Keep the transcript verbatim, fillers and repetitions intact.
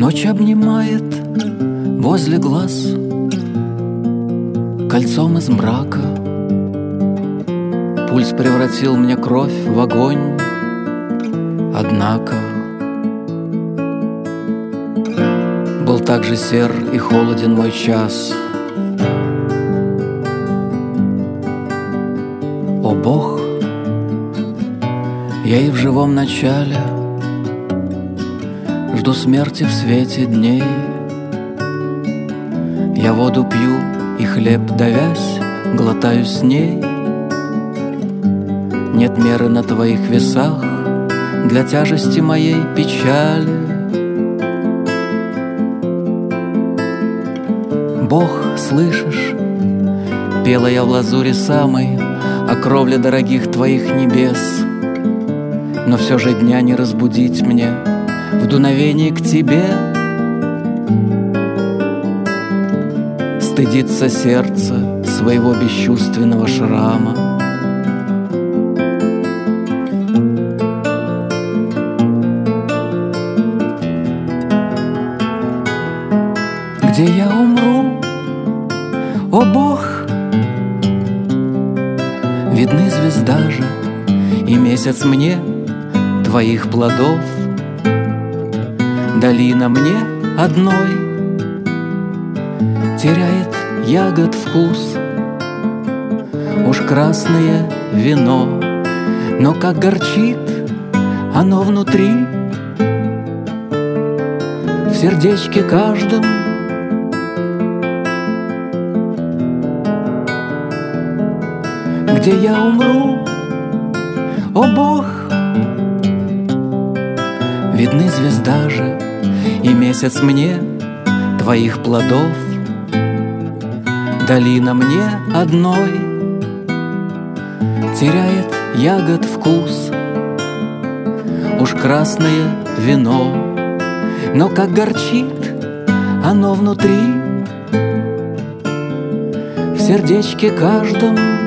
Ночь обнимает возле глаз кольцом из мрака. Пульс превратил мне кровь в огонь, однако был так же сер и холоден мой час. О Бог, я и в живом начале жду смерти в свете дней. Я воду пью и хлеб, давясь, глотаю с ней. Нет меры на твоих весах для тяжести моей печали. Бог, слышишь, пела я в лазуре самой о кровле дорогих твоих небес. Но все же дня не разбудить мне в дуновении к тебе. Стыдится сердце своего бесчувственного шрама. Где я умру, о Бог, видны звезда же и месяц мне твоих плодов. Долина мне одной теряет ягод вкус. Уж красное вино, но как горчит оно внутри, в сердечке каждом. Где я умру, о Бог, видны звезда же и месяц мне твоих плодов. Долина мне одной теряет ягод вкус. Уж красное вино, но как горчит оно внутри, в сердечке каждом.